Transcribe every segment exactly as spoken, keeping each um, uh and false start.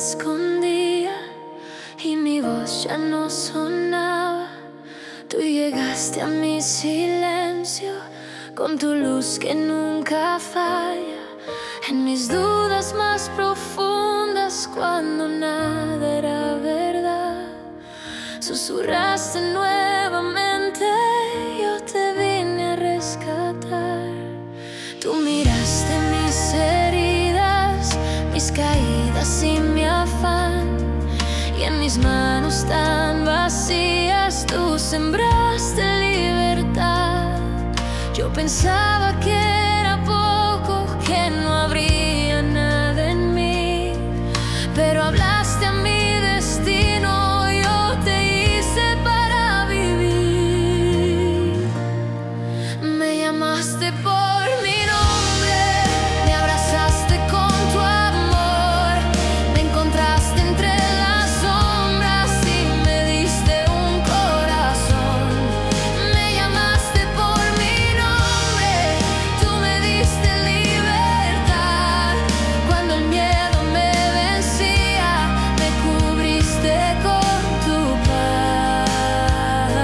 escondía y mi voz ya no sonaba. Tú llegaste a mi silencio con tu luz que nunca falla. En mis dudas más profundas, cuando nada era verdad, susurraste nuevamente, yo te vine a rescatar. Tú miraste mis heridas, mis caídas y mi afán, y en mis manos tan vacías tú sembraste libertad. Yo pensaba que era poco, que no habría nada en mí, pero hablaste a mi destino, yo te hice para vivir. Me llamaste por mi nombre, me abrazaste con tu amor, me encontraste entre las sombras y me diste un corazón. Me llamaste por mi nombre, tú me diste libertad. Cuando el miedo me vencía, me cubriste con tu paz.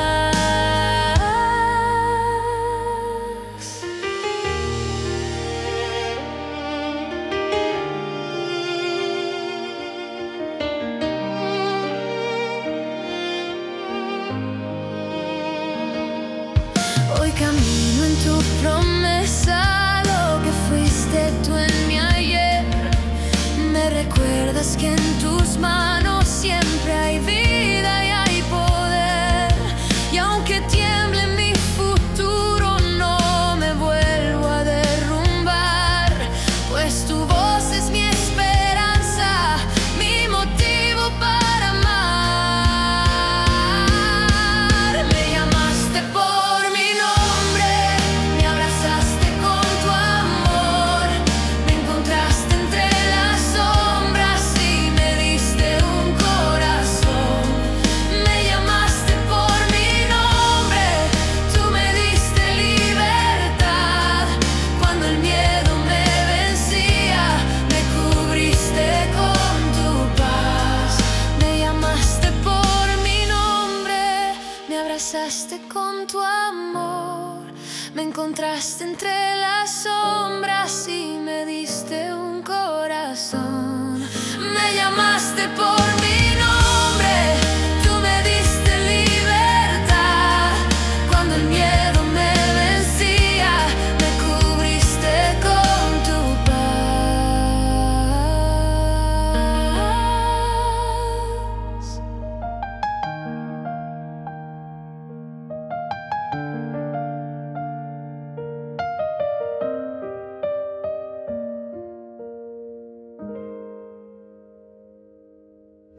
Hoy camino en tu promesa, lo que fuiste tú en mi ayer. Me recuerdas que en tus manos siempre hay vida y hay poder. Y aunque tiemble mi futuro, no me vuelvo a derrumbar, pues tu voz es mi esperanza, mi motivo para amar. Me llamaste por mi nombre, me abrazaste con tu amor, me encontraste entre las sombras y me diste un corazón. Me llamaste por mi nombre, tú me diste libertad. Cuando el miedo me vencía, me cubriste con tu paz. Me llamaste por mi nombre, me abrazaste con tu amor, me encontraste entre las sombras